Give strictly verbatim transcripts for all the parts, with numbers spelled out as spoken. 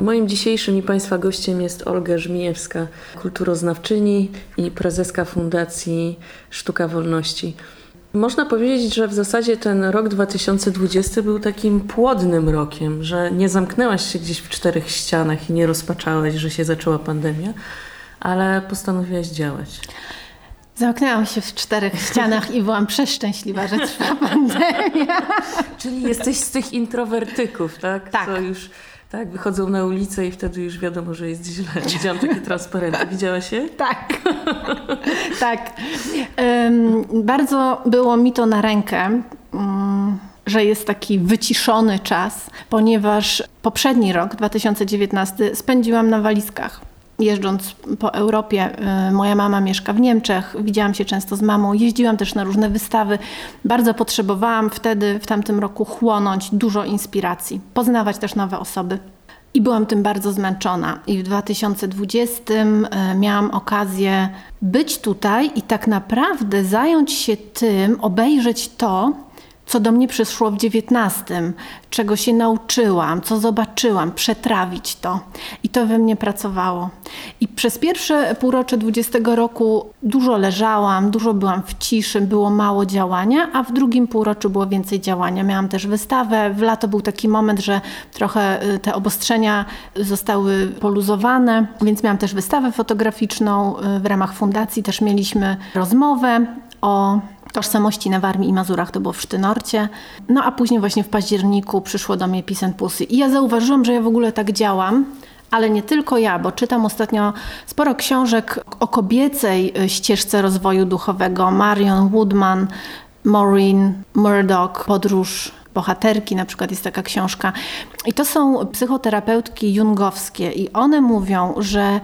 Moim dzisiejszym i Państwa gościem jest Olga Żmijewska, kulturoznawczyni i prezeska Fundacji Sztuka Wolności. Można powiedzieć, że w zasadzie ten rok dwa tysiące dwudziesty był takim płodnym rokiem, że nie zamknęłaś się gdzieś w czterech ścianach i nie rozpaczałaś, że się zaczęła pandemia, ale postanowiłaś działać. Zamknęłam się w czterech ścianach i byłam przeszczęśliwa, że trwa pandemia. Czyli jesteś z tych introwertyków, tak? Tak. Co już tak, wychodzą na ulicę i wtedy już wiadomo, że jest źle. Widziałam takie transparenty. Widziałaś je? Tak. tak. Um, bardzo było mi to na rękę, um, że jest taki wyciszony czas, ponieważ poprzedni rok, dwa tysiące dziewiętnasty, spędziłam na walizkach. Jeżdżąc po Europie, moja mama mieszka w Niemczech, widziałam się często z mamą, jeździłam też na różne wystawy. Bardzo potrzebowałam wtedy, w tamtym roku, chłonąć dużo inspiracji, poznawać też nowe osoby. I byłam tym bardzo zmęczona. I w dwa tysiące dwudziestym miałam okazję być tutaj i tak naprawdę zająć się tym, obejrzeć to, co do mnie przyszło w dziewiętnastym, czego się nauczyłam, co zobaczyłam, przetrawić to. I to we mnie pracowało. I przez pierwsze półrocze dwudziestego roku dużo leżałam, dużo byłam w ciszy, było mało działania, a w drugim półroczu było więcej działania. Miałam też wystawę. W lato był taki moment, że trochę te obostrzenia zostały poluzowane, więc miałam też wystawę fotograficzną. W ramach fundacji też mieliśmy rozmowę o tożsamości na Warmii i Mazurach, to było w Sztynorcie. No a później właśnie w październiku przyszło do mnie Peace and Pussy. I ja zauważyłam, że ja w ogóle tak działam, ale nie tylko ja, bo czytam ostatnio sporo książek o kobiecej ścieżce rozwoju duchowego. Marion Woodman, Maureen Murdoch, Podróż bohaterki, na przykład jest taka książka. I to są psychoterapeutki jungowskie i one mówią, że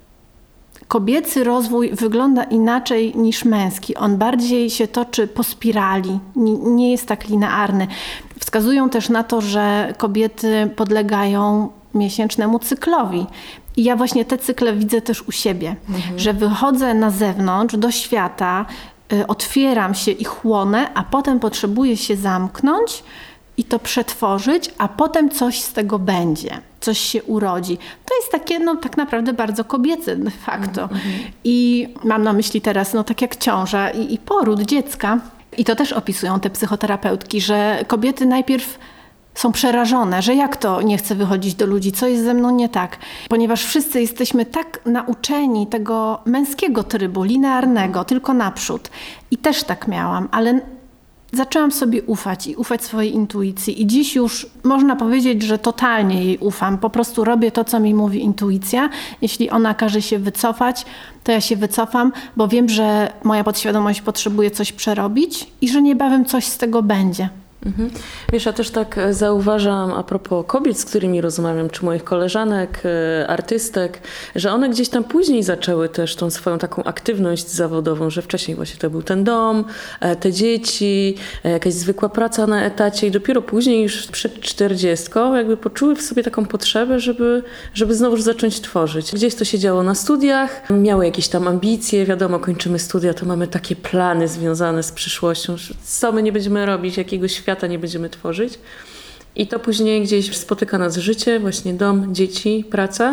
kobiecy rozwój wygląda inaczej niż męski. On bardziej się toczy po spirali, nie, nie jest tak linearny. Wskazują też na to, że kobiety podlegają miesięcznemu cyklowi. I ja właśnie te cykle widzę też u siebie, mhm. że wychodzę na zewnątrz, do świata, y, otwieram się i chłonę, a potem potrzebuję się zamknąć i to przetworzyć, a potem coś z tego będzie. Coś się urodzi. To jest takie, no tak naprawdę bardzo kobiece de facto. Mm-hmm. I mam na myśli teraz, no tak jak ciąża i, i poród dziecka. I to też opisują te psychoterapeutki, że kobiety najpierw są przerażone, że jak to nie chcę wychodzić do ludzi, co jest ze mną nie tak. Ponieważ wszyscy jesteśmy tak nauczeni tego męskiego trybu, linearnego, tylko naprzód. I też tak miałam, ale zaczęłam sobie ufać i ufać swojej intuicji i dziś już można powiedzieć, że totalnie jej ufam. Po prostu robię to, co mi mówi intuicja. Jeśli ona każe się wycofać, to ja się wycofam, bo wiem, że moja podświadomość potrzebuje coś przerobić i że niebawem coś z tego będzie. Mhm. Wiesz, ja też tak zauważam a propos kobiet, z którymi rozmawiam, czy moich koleżanek, artystek, że one gdzieś tam później zaczęły też tą swoją taką aktywność zawodową, że wcześniej właśnie to był ten dom, te dzieci, jakaś zwykła praca na etacie i dopiero później już przed czterdziestką jakby poczuły w sobie taką potrzebę, żeby, żeby znowu zacząć tworzyć. Gdzieś to się działo na studiach, miały jakieś tam ambicje, wiadomo, kończymy studia, to mamy takie plany związane z przyszłością, co my nie będziemy robić, jakiego świata świata nie będziemy tworzyć. I to później gdzieś spotyka nas życie, właśnie dom, dzieci, praca.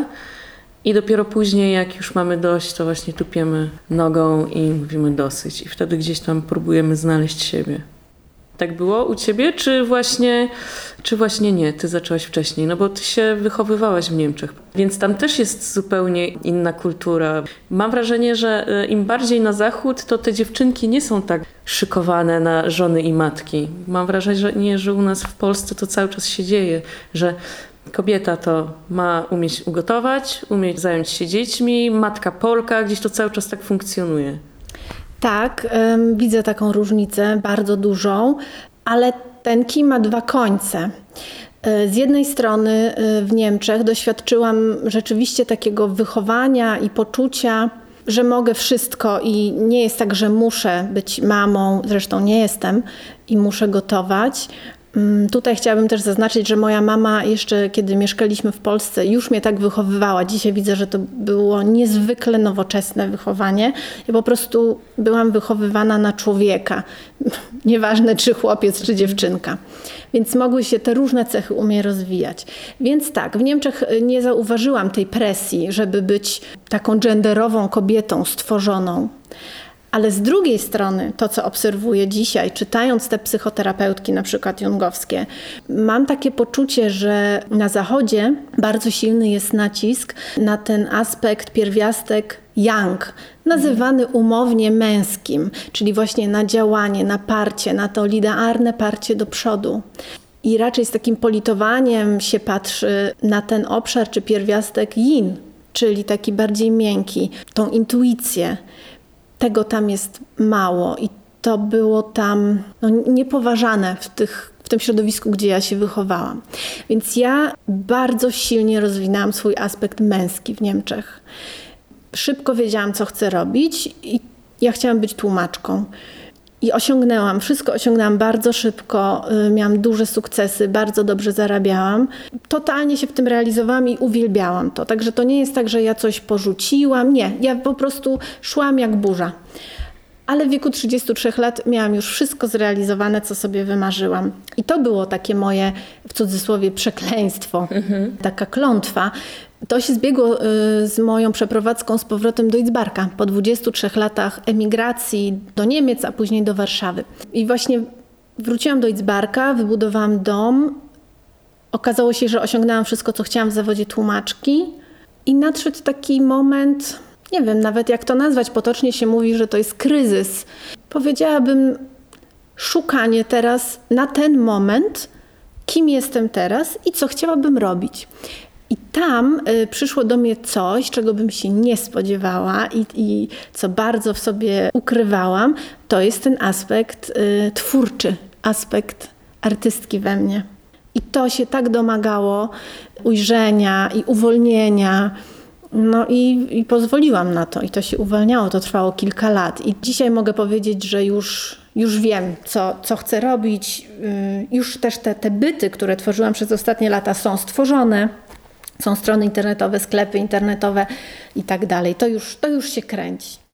I dopiero później, jak już mamy dość, to właśnie tupiemy nogą i mówimy dosyć. I wtedy gdzieś tam próbujemy znaleźć siebie. Tak było u ciebie, czy właśnie, czy właśnie nie? Ty zaczęłaś wcześniej, no bo ty się wychowywałaś w Niemczech, więc tam też jest zupełnie inna kultura. Mam wrażenie, że im bardziej na zachód, to te dziewczynki nie są tak szykowane na żony i matki. Mam wrażenie, że u nas w Polsce to cały czas się dzieje, że kobieta to ma umieć ugotować, umieć zająć się dziećmi, matka Polka, gdzieś to cały czas tak funkcjonuje. Tak, ym, widzę taką różnicę, bardzo dużą, ale ten kij ma dwa końce. Y, z jednej strony y, w Niemczech doświadczyłam rzeczywiście takiego wychowania i poczucia, że mogę wszystko i nie jest tak, że muszę być mamą, zresztą nie jestem i muszę gotować. Tutaj chciałabym też zaznaczyć, że moja mama jeszcze kiedy mieszkaliśmy w Polsce już mnie tak wychowywała. Dzisiaj widzę, że to było niezwykle nowoczesne wychowanie. Ja po prostu byłam wychowywana na człowieka. Nieważne czy chłopiec, czy dziewczynka. Więc mogły się te różne cechy u mnie rozwijać. Więc tak, w Niemczech nie zauważyłam tej presji, żeby być taką genderową kobietą stworzoną. Ale z drugiej strony, to co obserwuję dzisiaj, czytając te psychoterapeutki, na przykład jungowskie, mam takie poczucie, że na Zachodzie bardzo silny jest nacisk na ten aspekt pierwiastek yang, nazywany umownie męskim, czyli właśnie na działanie, na parcie, na to linearne parcie do przodu. I raczej z takim politowaniem się patrzy na ten obszar czy pierwiastek yin, czyli taki bardziej miękki, tą intuicję. Tego tam jest mało i to było tam no, niepoważane w, tych, w tym środowisku, gdzie ja się wychowałam. Więc ja bardzo silnie rozwinęłam swój aspekt męski w Niemczech. Szybko wiedziałam, co chcę robić i ja chciałam być tłumaczką. I osiągnęłam, wszystko osiągnęłam bardzo szybko, miałam duże sukcesy, bardzo dobrze zarabiałam. Totalnie się w tym realizowałam i uwielbiałam to. Także to nie jest tak, że ja coś porzuciłam. Nie, ja po prostu szłam jak burza. Ale w wieku trzydziestu trzech lat miałam już wszystko zrealizowane, co sobie wymarzyłam. I to było takie moje, w cudzysłowie, przekleństwo, mhm. taka klątwa. To się zbiegło z moją przeprowadzką z powrotem do Itzbarka po dwudziestu trzech latach emigracji do Niemiec, a później do Warszawy. I właśnie wróciłam do Itzbarka, wybudowałam dom. Okazało się, że osiągnęłam wszystko, co chciałam w zawodzie tłumaczki. I nadszedł taki moment, nie wiem nawet jak to nazwać, potocznie się mówi, że to jest kryzys. Powiedziałabym szukanie teraz na ten moment, kim jestem teraz i co chciałabym robić. I tam y, przyszło do mnie coś, czego bym się nie spodziewała i, i co bardzo w sobie ukrywałam, to jest ten aspekt y, twórczy, aspekt artystki we mnie. I to się tak domagało ujrzenia i uwolnienia. No i, i pozwoliłam na to i to się uwalniało, to trwało kilka lat. I dzisiaj mogę powiedzieć, że już, już wiem, co, co chcę robić. Y, już też te, te byty, które tworzyłam przez ostatnie lata są stworzone. Są strony internetowe, sklepy internetowe i tak dalej. To już, to już się kręci.